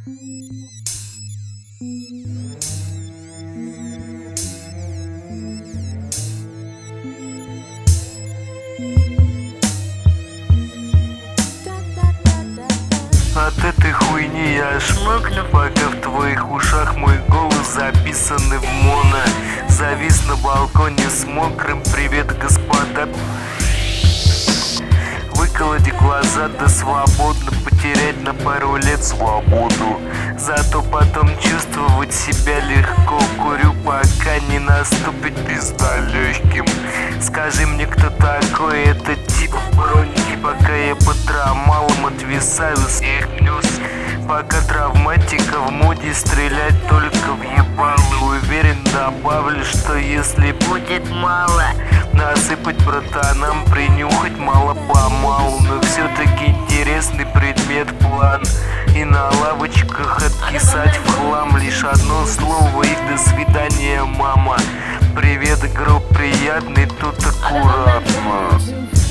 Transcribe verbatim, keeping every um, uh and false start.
От этой хуйни я шмыкну, пока в твоих ушах мой голос записанный в моно. Завис на балконе с мокрым «Привет, господа». Выколоти глаза, да свободно потерять на пару лет свободу. Зато потом чувствовать себя легко. Курю, пока не наступит пизда легким. Скажи мне, кто такой этот тип в бронике, пока я по травмалам отвисаю с их плюс. Пока травматика в моде, стрелять только в ебало. Уверен, добавлю, что если будет мало, насыпать братанам, принюхать мало-помалу. Но все-таки интересный предмет план. И на лавочках откисать в хлам. Лишь одно слово и до свидания, мама. Привет, гроб приятный, тут аккуратно.